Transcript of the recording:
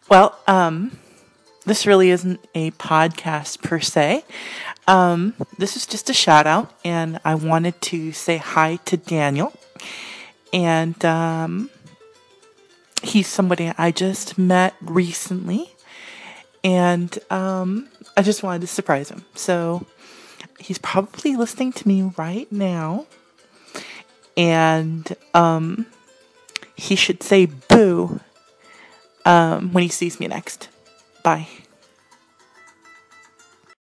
Well, this really isn't a podcast per se. This is just a shout out, and I wanted to say hi to Daniel. And he's somebody I just met recently, and I just wanted to surprise him. So he's probably listening to me right now, and he should say boo when he sees me next. Bye.